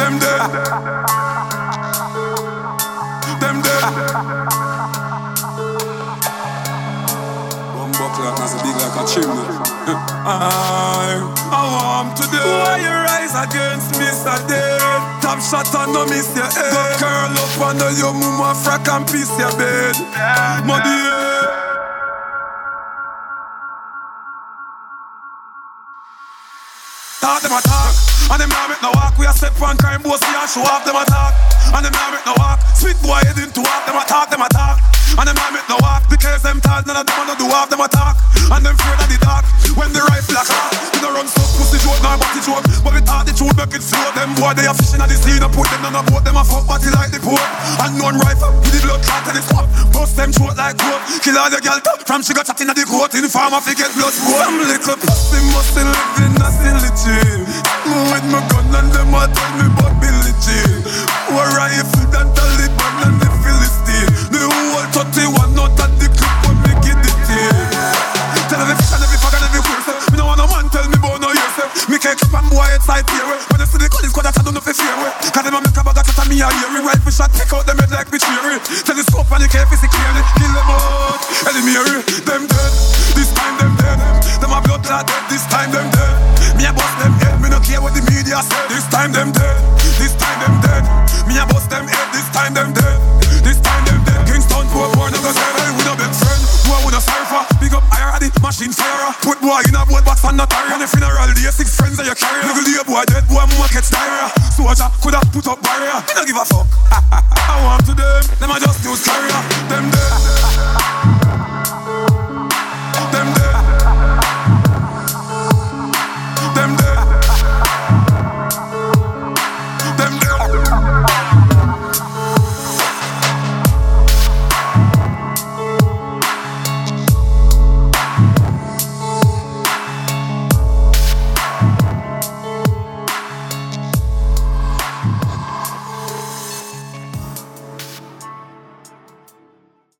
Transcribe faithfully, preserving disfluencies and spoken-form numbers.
Them dead. Them dead. One buckler as big like a chimney. I, I want today. Why you rise against me, Mister Dead? Top shot and no miss your head. Go curl up under your mama frack and piece your bed. Muddy head. Talk them a talk, and them now make no walk. We a step on crime, boss, we a show off them a talk. And them now make no walk, sweet boy head into walk. Them a talk, them a talk, and them now make no walk. Because them talk, none of them wanna do half them a talk. And them afraid of the dark, when the rifle a cock. We don't run stuff, pussy joke, nor body joke. But we talk the truth, make it float. Them boy, they a fishing at the scene, and put them on a boat. Them a fuck body like the Pope. And one rifle, with the blood clot and the swap. Bust them throat like coke. Kill all the girl top, from she got chatting at the court. In farm, I forget blood sport. Some little pussy must live in a silly with my gun and them a tell me about Billie Jean. Who a rifle than Taliban and the Philistine. The whole thirty-one out of the clip will make it the team. Tell every fish and every fuck and every person. Me no want no man tell me about no yourself. Me can't keep my boy outside here. When I see the gun is got that I don't know if it's fear. Cause them a make a bag of shot and me a hear it. Rifle shot take out them head like me cheery. Tell the scope and the can't face it clearly. Kill them out, eliminate them dead. This time them dead. Them a blood clot dead. This time them dead. Me a bust them head. Me no care what the media say. This time them dead. This time them dead. Me a bust them head. This time them dead. This time them dead. Kingston poor poor no go say hey, we no big friend. Boy with a surfer. Big up higher the machine fire. Put boy in a boat box and not carry. On the funeral day six friends that you carry. Little day boy dead boy mama catch diarrhea. Soldier coulda put up barrier. Me no give a fuck. I want to them. Them a just use carrier. Them dead.